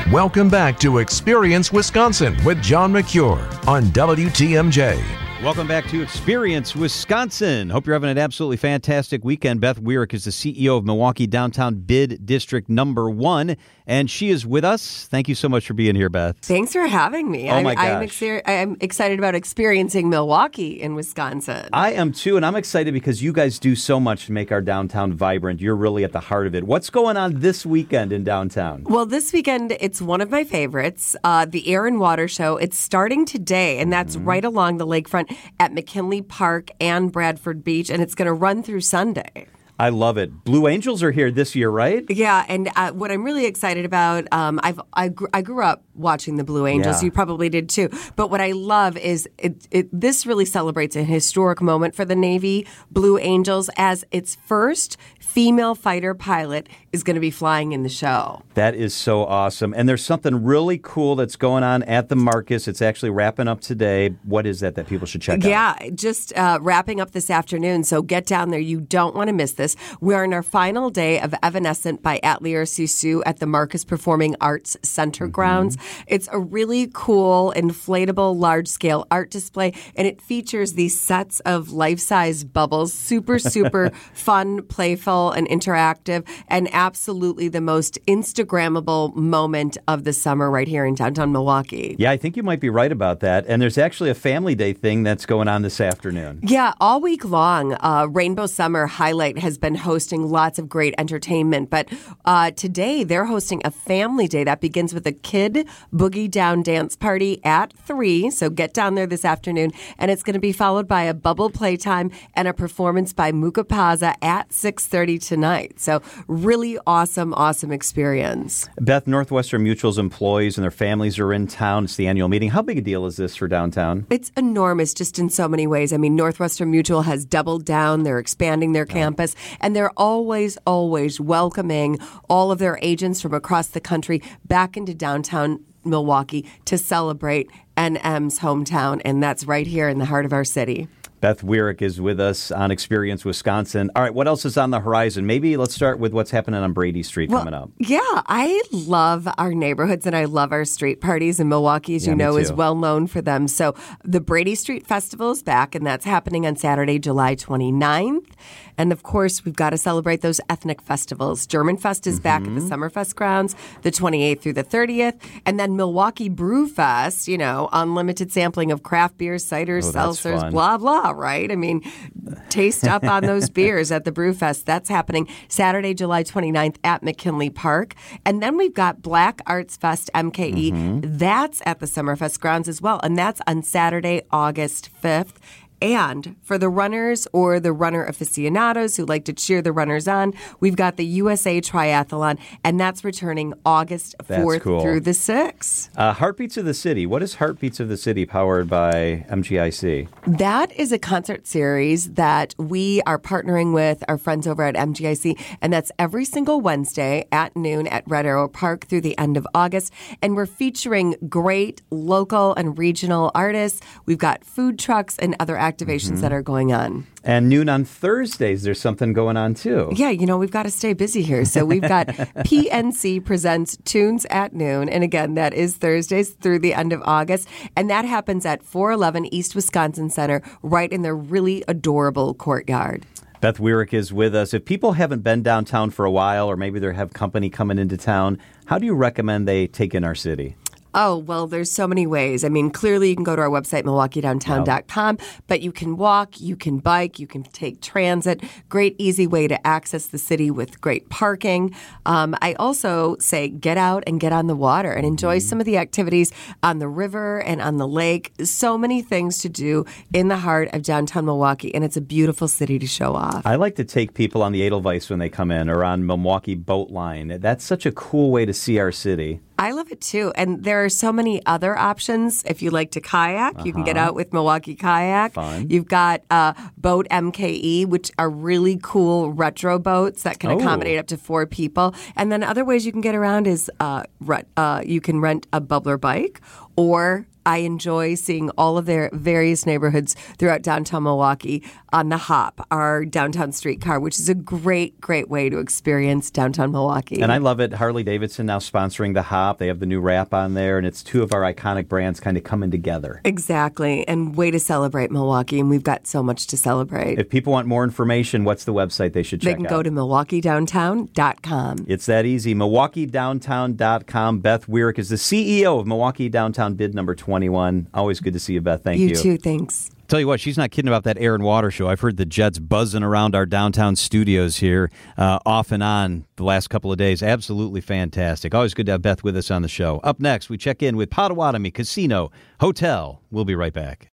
Welcome back to Experience Wisconsin with John McCure on WTMJ. Welcome back to Experience Wisconsin. Hope you're having an absolutely fantastic weekend. Beth Weirick is the CEO of Milwaukee Downtown Bid District Number 1, and she is with us. Thank you so much for being here, Beth. Thanks for having me. Oh, my gosh. I'm excited about experiencing Milwaukee in Wisconsin. I am too, and I'm excited because you guys do so much to make our downtown vibrant. You're really at the heart of it. What's going on this weekend in downtown? Well, this weekend, it's one of my favorites, the Air and Water Show. It's starting today, and that's right along the lakefront at McKinley Park and Bradford Beach, and it's going to run through Sunday. I love it. Blue Angels are here this year, right? Yeah, and what I'm really excited about, I grew up watching the Blue Angels. Yeah. You probably did too. But what I love is this really celebrates a historic moment for the Navy Blue Angels, as its first female fighter pilot is going to be flying in the show. That is so awesome. And there's something really cool that's going on at the Marcus. It's actually wrapping up today. What is that people should check out? Yeah, just wrapping up this afternoon. So get down there. You don't want to miss this. We're in our final day of Evanescent by Atelier Sisu at the Marcus Performing Arts Center grounds. It's a really cool, inflatable, large-scale art display, and it features these sets of life-size bubbles. Super, super fun, playful, and interactive, and absolutely the most Instagrammable moment of the summer right here in downtown Milwaukee. Yeah, I think you might be right about that. And there's actually a Family Day thing that's going on this afternoon. Yeah, all week long, Rainbow Summer Highlight has been hosting lots of great entertainment. But today, they're hosting a Family Day that begins with a Kid Boogie Down dance party at 3. So get down there this afternoon. And it's going to be followed by a bubble playtime and a performance by Mukapaza at 6:30 tonight. So really awesome experience. Beth, Northwestern Mutual's employees and their families are in town. It's the annual meeting. How big a deal is this for downtown? It's enormous just in so many ways. I mean, Northwestern Mutual has doubled down. They're expanding their campus, and they're always welcoming all of their agents from across the country back into downtown Milwaukee to celebrate NM's hometown, and that's right here in the heart of our city. Beth Weirick is with us on Experience Wisconsin. All right, what else is on the horizon? Maybe let's start with what's happening on Brady Street coming up. Yeah, I love our neighborhoods and I love our street parties. And Milwaukee, as you know, is well known for them. So the Brady Street Festival is back, and that's happening on Saturday, July 29th. And of course, we've got to celebrate those ethnic festivals. German Fest is back at the Summerfest grounds, the 28th through the 30th. And then Milwaukee Brew Fest, unlimited sampling of craft beers, ciders, seltzers, blah, blah, right? I mean, taste up on those beers at the Brew Fest. That's happening Saturday, July 29th at McKinley Park. And then we've got Black Arts Fest MKE. That's at the Summerfest grounds as well. And that's on Saturday, August 5th. And for the runners or the runner aficionados who like to cheer the runners on, we've got the USA Triathlon, and that's returning August 4th through the 6th. Heartbeats of the City. What is Heartbeats of the City powered by MGIC? That is a concert series that we are partnering with our friends over at MGIC, and that's every single Wednesday at noon at Red Arrow Park through the end of August. And we're featuring great local and regional artists. We've got food trucks and other activations that are going on. And noon on Thursdays, there's something going on too. Yeah, we've got to stay busy here. So we've got PNC presents Tunes at Noon. And again, that is Thursdays through the end of August. And that happens at 411 East Wisconsin Center, right in their really adorable courtyard. Beth Weirick is with us. If people haven't been downtown for a while, or maybe they have company coming into town, how do you recommend they take in our city? Oh, well, there's so many ways. I mean, clearly you can go to our website, MilwaukeeDowntown.com, but you can walk, you can bike, you can take transit. Great, easy way to access the city with great parking. I also say get out and get on the water and enjoy some of the activities on the river and on the lake. So many things to do in the heart of downtown Milwaukee, and it's a beautiful city to show off. I like to take people on the Edelweiss when they come in, or on Milwaukee Boat Line. That's such a cool way to see our city. I love it too. And there are so many other options. If you like to kayak, you can get out with Milwaukee Kayak. Fun. You've got Boat MKE, which are really cool retro boats that can accommodate up to 4 people. And then other ways you can get around is you can rent a bubbler bike, or I enjoy seeing all of their various neighborhoods throughout downtown Milwaukee on the Hop, our downtown streetcar, which is a great, great way to experience downtown Milwaukee. And I love it. Harley-Davidson now sponsoring the Hop. They have the new wrap on there, and it's two of our iconic brands kind of coming together. Exactly. And way to celebrate Milwaukee, and we've got so much to celebrate. If people want more information, what's the website they should check out? They can go to MilwaukeeDowntown.com. It's that easy. MilwaukeeDowntown.com. Beth Weirick is the CEO of Milwaukee Downtown Bid number 21. Always good to see you, Beth. Thank you. You too. Thanks. Tell you what, she's not kidding about that air and water show. I've heard the jets buzzing around our downtown studios here off and on the last couple of days. Absolutely fantastic. Always good to have Beth with us on the show. Up next, we check in with Potawatomi Casino Hotel. We'll be right back.